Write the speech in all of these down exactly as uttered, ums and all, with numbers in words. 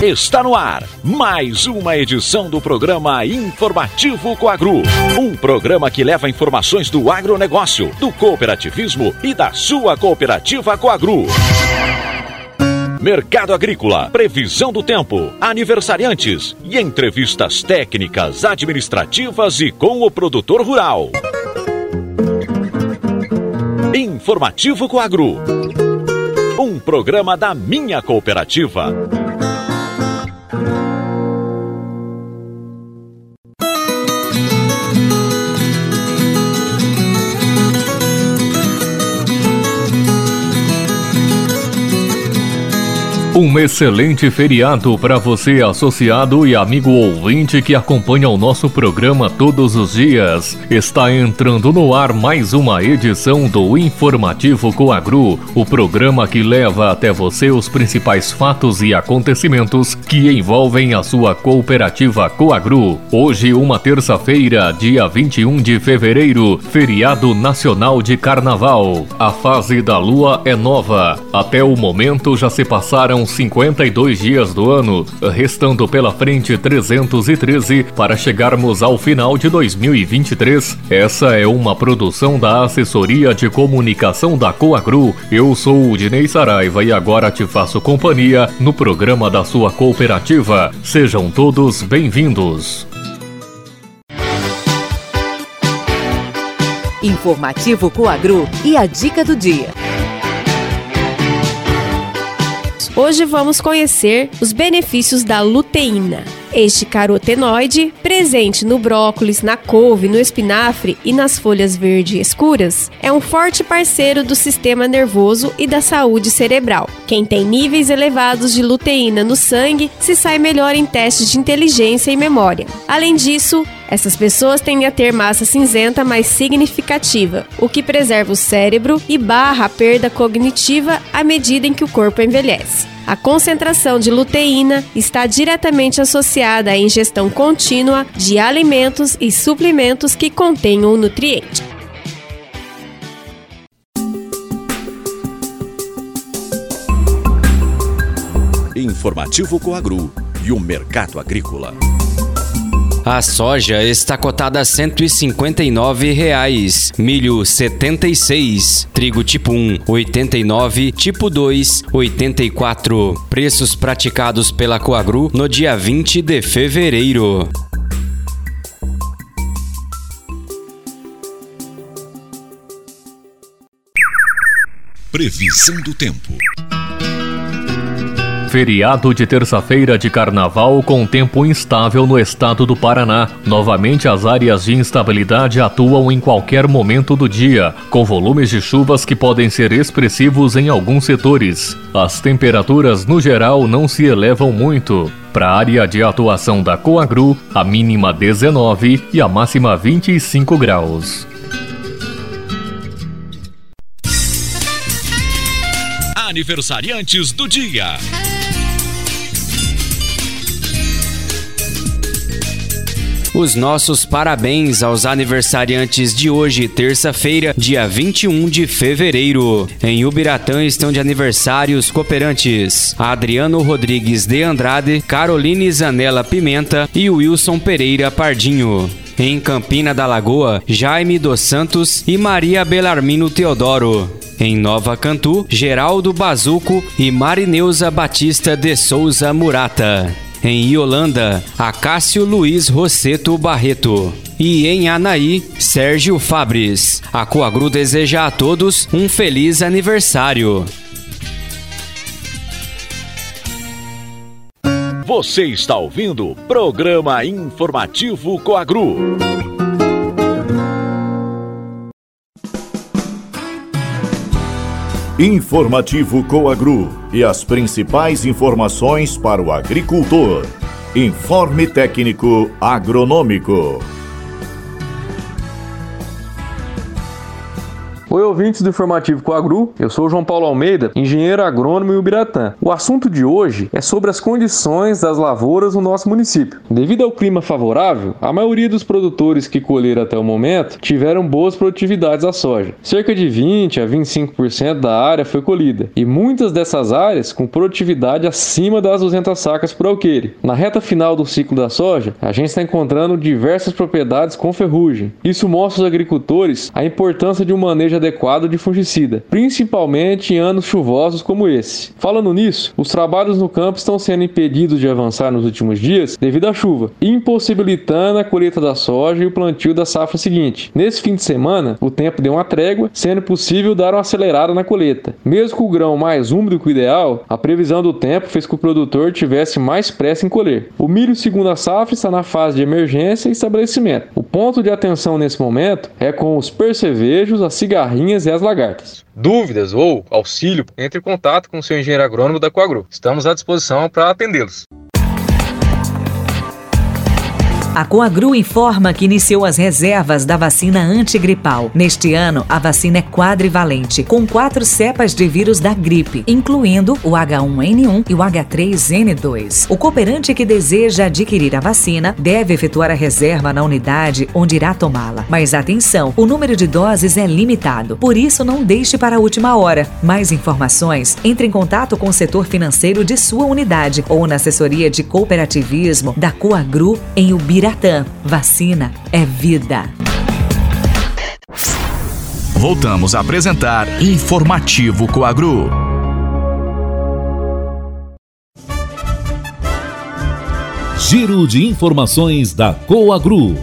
Está no ar mais uma edição do programa Informativo Coagro. Um programa que leva informações do agronegócio, do cooperativismo e da sua cooperativa Coagro. Mercado agrícola, previsão do tempo, aniversariantes e entrevistas técnicas, administrativas e com o produtor rural. Informativo Coagro. Um programa da minha cooperativa. Um excelente feriado para você, associado e amigo ouvinte que acompanha o nosso programa todos os dias. Está entrando no ar mais uma edição do Informativo Coagro, o programa que leva até você os principais fatos e acontecimentos que envolvem a sua cooperativa Coagro. Hoje, uma terça-feira, dia vinte e um de fevereiro, feriado nacional de Carnaval. A fase da lua é nova. Até o momento já se passaram cinquenta e dois dias do ano, restando pela frente trezentos e treze para chegarmos ao final de dois mil e vinte e três. Essa é uma produção da Assessoria de Comunicação da Coagro. Eu sou o Dinei Saraiva e agora te faço companhia no programa da sua cooperativa. Sejam todos bem-vindos. Informativo Coagro e a dica do dia. Hoje vamos conhecer os benefícios da luteína. Este carotenoide, presente no brócolis, na couve, no espinafre e nas folhas verdes escuras, é um forte parceiro do sistema nervoso e da saúde cerebral. Quem tem níveis elevados de luteína no sangue se sai melhor em testes de inteligência e memória. Além disso, essas pessoas tendem a ter massa cinzenta mais significativa, o que preserva o cérebro e barra a perda cognitiva à medida em que o corpo envelhece. A concentração de luteína está diretamente associada à ingestão contínua de alimentos e suplementos que contenham o nutriente. Informativo Coagro e o mercado agrícola. A soja está cotada a cento e cinquenta e nove reais, milho setenta e seis, trigo tipo um oitenta e nove, tipo dois oitenta e quatro. Preços praticados pela Coagro no dia vinte de fevereiro. Previsão do tempo. Feriado de terça-feira de carnaval com tempo instável no estado do Paraná. Novamente, as áreas de instabilidade atuam em qualquer momento do dia, com volumes de chuvas que podem ser expressivos em alguns setores. As temperaturas, no geral, não se elevam muito. Para a área de atuação da Coagro, a mínima dezenove e a máxima vinte e cinco graus. Aniversariantes do dia. Os nossos parabéns aos aniversariantes de hoje, terça-feira, dia vinte e um de fevereiro. Em Ubiratã estão de aniversário os cooperantes Adriano Rodrigues de Andrade, Caroline Zanella Pimenta e Wilson Pereira Pardinho. Em Campina da Lagoa, Jaime dos Santos e Maria Belarmino Teodoro. Em Nova Cantu, Geraldo Bazuco e Marineuza Batista de Souza Murata. Em Iolanda, Acácio Luiz Rosseto Barreto. E em Anaí, Sérgio Fabres. A Coagro deseja a todos um feliz aniversário. Você está ouvindo o programa Informativo Coagro. Informativo Coagro e as principais informações para o agricultor. Informe técnico agronômico. Oi, ouvintes do Informativo Coagru, eu sou o João Paulo Almeida, engenheiro agrônomo em Ubiratã. O assunto de hoje é sobre as condições das lavouras no nosso município. Devido ao clima favorável, a maioria dos produtores que colheram até o momento tiveram boas produtividades da soja. Cerca de vinte a vinte e cinco por cento da área foi colhida, e muitas dessas áreas com produtividade acima das duzentas sacas por alqueire. Na reta final do ciclo da soja, a gente está encontrando diversas propriedades com ferrugem. Isso mostra aos agricultores a importância de um manejo adequado de fungicida, principalmente em anos chuvosos como esse. Falando nisso, os trabalhos no campo estão sendo impedidos de avançar nos últimos dias devido à chuva, impossibilitando a colheita da soja e o plantio da safra seguinte. Nesse fim de semana, o tempo deu uma trégua, sendo possível dar uma acelerada na colheita. Mesmo com o grão mais úmido que o ideal, a previsão do tempo fez com que o produtor tivesse mais pressa em colher. O milho segundo a safra está na fase de emergência e estabelecimento. O ponto de atenção nesse momento é com os percevejos, as cigarrinhas e as lagartas. Dúvidas ou auxílio, entre em contato com o seu engenheiro agrônomo da Coagru. Estamos à disposição para atendê-los. A Coagru informa que iniciou as reservas da vacina antigripal. Neste ano, a vacina é quadrivalente, com quatro cepas de vírus da gripe, incluindo o H um N um e o H três N dois. O cooperante que deseja adquirir a vacina deve efetuar a reserva na unidade onde irá tomá-la. Mas atenção, o número de doses é limitado, por isso não deixe para a última hora. Mais informações, entre em contato com o setor financeiro de sua unidade ou na assessoria de cooperativismo da Coagru em Ubiratã. Vacina é vida. Voltamos a apresentar Informativo Coagru. Giro de informações da Coagru.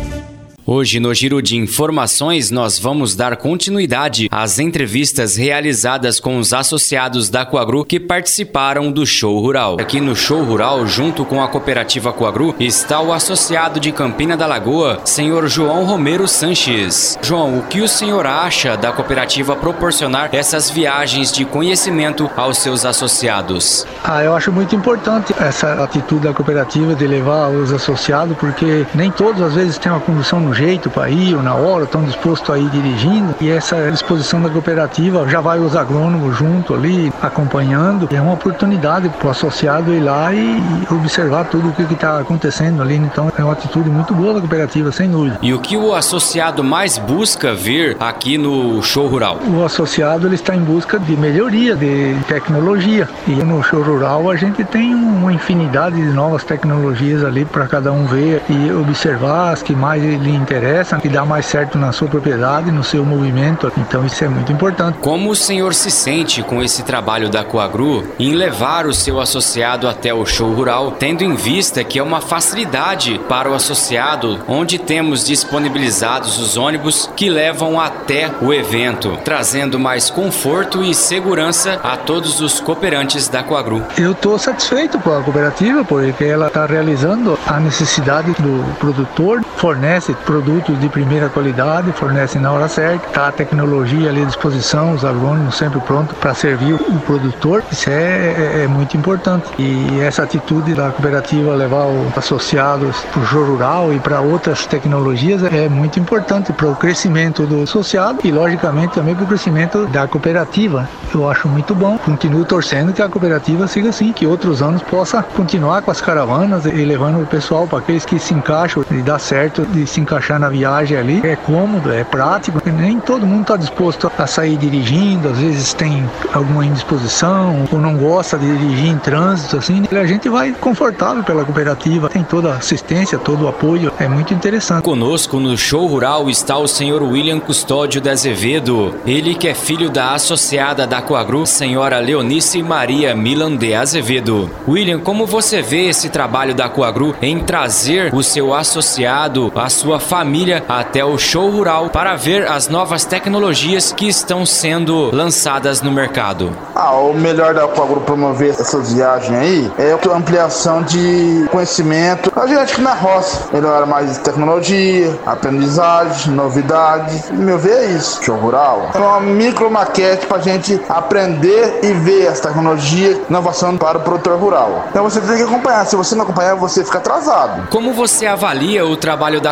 Hoje, no Giro de Informações, nós vamos dar continuidade às entrevistas realizadas com os associados da Coagru que participaram do Show Rural. Aqui no Show Rural, junto com a cooperativa Coagru, está o associado de Campina da Lagoa, senhor João Romero Sanches. João, o que o senhor acha da cooperativa proporcionar essas viagens de conhecimento aos seus associados? Ah, eu acho muito importante essa atitude da cooperativa de levar os associados, porque nem todos às vezes têm uma condução no jeito para ir ou na hora, estão dispostos a ir dirigindo, e essa disposição da cooperativa já vai os agrônomos junto ali, acompanhando. É uma oportunidade para o associado ir lá e observar tudo o que está acontecendo ali. Então é uma atitude muito boa da cooperativa, sem dúvida. E o que o associado mais busca ver aqui no Show Rural? O associado ele está em busca de melhoria, de tecnologia, e no Show Rural a gente tem uma infinidade de novas tecnologias ali para cada um ver e observar as que mais lhe interessam, que dá mais certo na sua propriedade, no seu movimento. Então isso é muito importante. Como o senhor se sente com esse trabalho da Coagru em levar o seu associado até o Show Rural, tendo em vista que é uma facilidade para o associado, onde temos disponibilizados os ônibus que levam até o evento, trazendo mais conforto e segurança a todos os cooperantes da Coagru? Eu estou satisfeito com a cooperativa, porque ela está realizando a necessidade do produtor, fornece produtos de primeira qualidade, fornece na hora certa, está a tecnologia ali à disposição, os agrônomos sempre prontos para servir o produtor. Isso é, é, é muito importante. E essa atitude da cooperativa levar os associados para o Show Rural e para outras tecnologias é muito importante para o crescimento do associado e, logicamente, também para o crescimento da cooperativa. Eu acho muito bom. Continuo torcendo que a cooperativa siga assim, que outros anos possa continuar com as caravanas e levando o pessoal para aqueles que se encaixam e dá certo de se encaixar na viagem ali. É cômodo, é prático, nem todo mundo está disposto a sair dirigindo, às vezes tem alguma indisposição ou não gosta de dirigir em trânsito, assim, a gente vai confortável pela cooperativa, tem toda a assistência, todo o apoio, é muito interessante. Conosco no Show Rural está o senhor William Custódio de Azevedo, ele que é filho da associada da Coagru, senhora Leonice Maria Milan de Azevedo. William, como você vê esse trabalho da Coagru em trazer o seu associado, a sua família até o Show Rural para ver as novas tecnologias que estão sendo lançadas no mercado? Ah, o melhor da Coagru promover essas viagens aí é a ampliação de conhecimento. A gente que na roça melhora mais tecnologia, aprendizagem, novidade. Meu ver é isso. Show Rural é uma micro maquete para a gente aprender e ver as tecnologias, inovação para o produtor rural. Então você tem que acompanhar. Se você não acompanhar, você fica atrasado. Como você avalia o trabalho da Coagru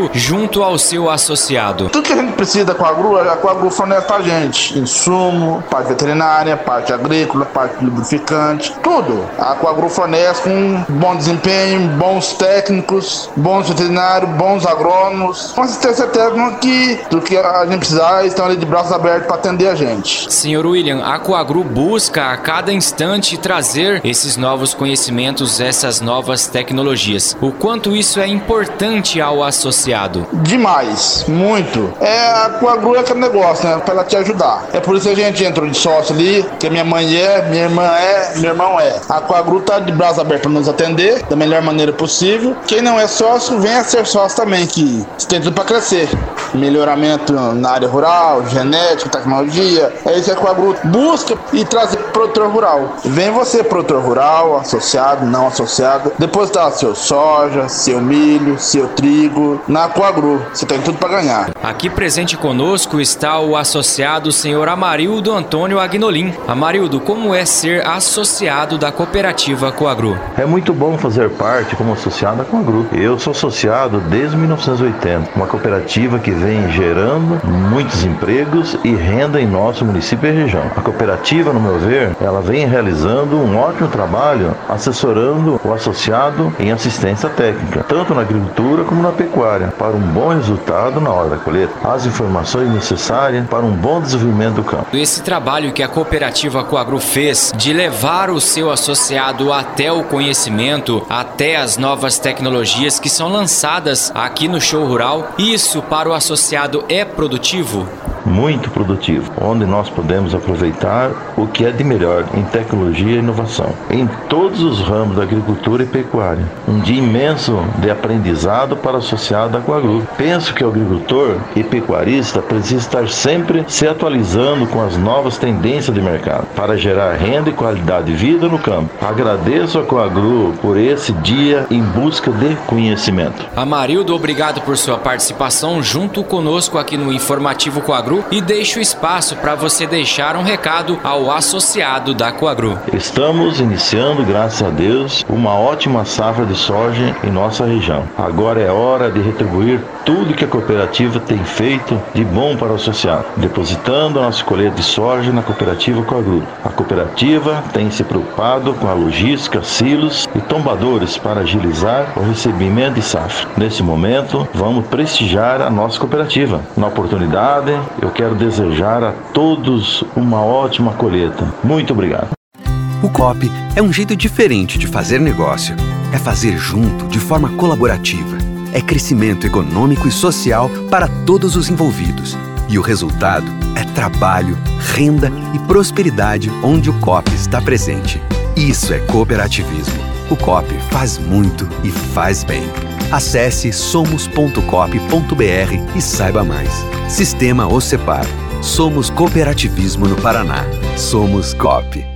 Coagro junto ao seu associado? Tudo que a gente precisa da Coagro, a Coagro fornece pra gente. Insumo, parte veterinária, parte agrícola, parte lubrificante, tudo. A Coagro fornece com bom desempenho, bons técnicos, bons veterinários, bons agrônomos, com assistência técnica que do que a gente precisar, estão ali de braços abertos para atender a gente. Senhor William, a Coagro busca a cada instante trazer esses novos conhecimentos, essas novas tecnologias. O quanto isso é importante ao associado? Demais, muito. É, a Coagro é aquele negócio, né? Para ela te ajudar. É por isso que a gente entrou de sócio ali, que minha mãe é, minha irmã é, meu irmão é. A Coagro tá de braços abertos para nos atender da melhor maneira possível. Quem não é sócio, venha a ser sócio também, que tem tudo para crescer. Melhoramento na área rural, genética, tecnologia. É isso que a Coagro busca e trazer produtor rural. Vem você, produtor rural, associado, não associado, depositar seu soja, seu milho, seu trigo na Coagro. Você tem tudo para ganhar. Aqui presente conosco está o associado senhor Amarildo Antônio Agnolim. Amarildo, como é ser associado da cooperativa Coagro? É muito bom fazer parte como associado da Coagro. Eu sou associado desde mil novecentos e oitenta, uma cooperativa que vem gerando muitos empregos e renda em nosso município e região. A cooperativa, no meu ver, ela vem realizando um ótimo trabalho assessorando o associado em assistência técnica, tanto na agricultura como na pecuária, para um bom resultado na hora da colheita. As informações necessárias para um bom desenvolvimento do campo. Esse trabalho que a cooperativa Coagro fez de levar o seu associado até o conhecimento, até as novas tecnologias que são lançadas aqui no Show Rural, isso para o associado é produtivo? Muito produtivo, onde nós podemos aproveitar o que é de melhor em tecnologia e inovação, em todos os ramos da agricultura e pecuária. Um dia imenso de aprendizado para o associado da Coagro. Penso que o agricultor e pecuarista precisa estar sempre se atualizando com as novas tendências de mercado, para gerar renda e qualidade de vida no campo. Agradeço a Coagro por esse dia em busca de conhecimento. Amarildo, obrigado por sua participação junto conosco aqui no Informativo Coagro. E deixo espaço para você deixar um recado ao associado da Coagro. Estamos iniciando, graças a Deus, uma ótima safra de soja em nossa região. Agora é hora de retribuir tudo que a cooperativa tem feito de bom para o associado, depositando a nossa colheita de soja na cooperativa Coagro. A cooperativa tem se preocupado com a logística, silos e tombadores para agilizar o recebimento de safra. Nesse momento, vamos prestigiar a nossa cooperativa. Na oportunidade, eu quero desejar a todos uma ótima colheita. Muito obrigado. O C O P é um jeito diferente de fazer negócio. É fazer junto, de forma colaborativa. É crescimento econômico e social para todos os envolvidos. E o resultado é trabalho, renda e prosperidade onde o C O P está presente. Isso é cooperativismo. O C O P faz muito e faz bem. Acesse somos ponto coop ponto br e saiba mais. Sistema OCEPAR. Somos cooperativismo no Paraná. Somos C O P.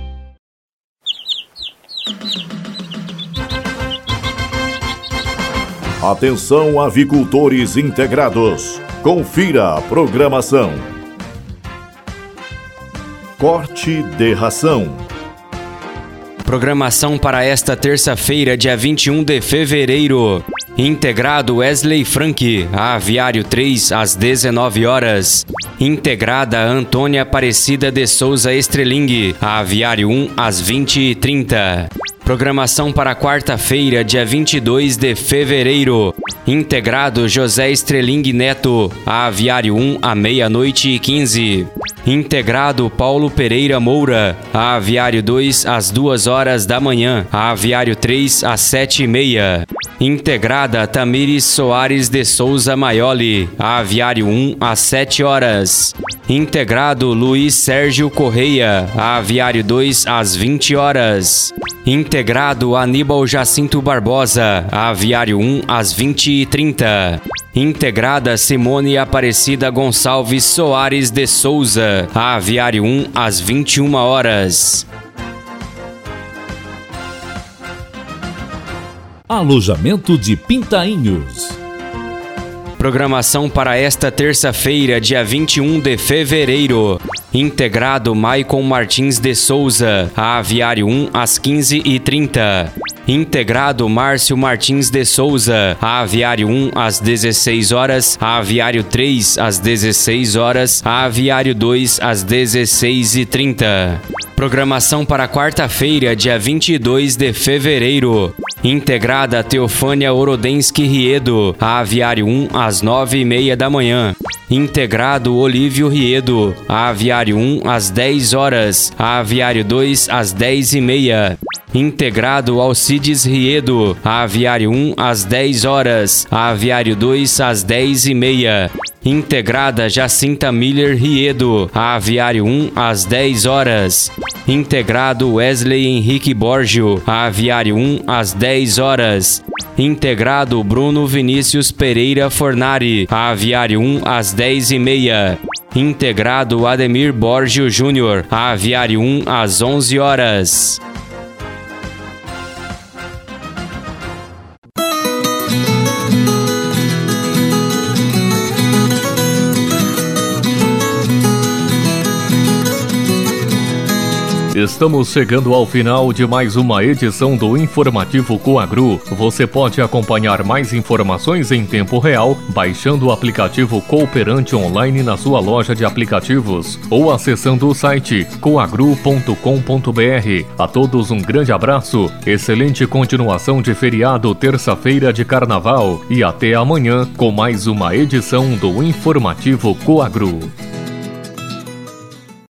Atenção, avicultores integrados. Confira a programação. Corte de ração. Programação para esta terça-feira, dia vinte e um de fevereiro. Integrado Wesley Frank, a Aviário três, às dezenove horas. Integrada Antônia Aparecida de Souza Estreling, a Aviário um, às vinte e trinta. Programação para quarta-feira, dia vinte e dois de fevereiro. Integrado José Estreling Neto, a Aviário um, à meia-noite e quinze. Integrado Paulo Pereira Moura, a Aviário dois, às duas horas da manhã. A Aviário três, às sete e meia. Integrada Tamires Soares de Souza Maioli, a Aviário um, às sete horas. Integrado Luiz Sérgio Correia, a Aviário dois, às vinte horas. Integrado Aníbal Jacinto Barbosa, a Aviário um, às vinte e trinta. Integrada Simone Aparecida Gonçalves Soares de Souza, a Aviário um, às vinte e uma horas. Alojamento de Pintainhos. Programação para esta terça-feira, dia vinte e um de fevereiro. Integrado Maicon Martins de Souza, a Aviário um, às quinze e trinta. Integrado Márcio Martins de Souza. A Aviário um às dezesseis horas, a Aviário três às dezesseis horas, a Aviário dois às dezesseis e trinta. Programação para quarta-feira, dia vinte e dois de fevereiro. Integrada Teofânia Orodensky Riedo, a Aviário um às nove e meia da manhã. Integrado Olívio Riedo, a Aviário um às dez horas, a Aviário dois às dez e meia. Integrado Alcides Riedo, a Aviário um às dez horas, a Aviário dois às dez e meia. Integrada Jacinta Miller Riedo, a Aviário um às dez horas. Integrado Wesley Henrique Borgio, a Aviário um às dez horas. Integrado Bruno Vinícius Pereira Fornari, a Aviário um às dez e meia. Integrado Ademir Borgio Júnior, a Aviário um às onze horas. Estamos chegando ao final de mais uma edição do Informativo Coagro. Você pode acompanhar mais informações em tempo real baixando o aplicativo Cooperante Online na sua loja de aplicativos ou acessando o site coagro ponto com ponto br. A todos um grande abraço, excelente continuação de feriado, terça-feira de carnaval e até amanhã com mais uma edição do Informativo Coagro.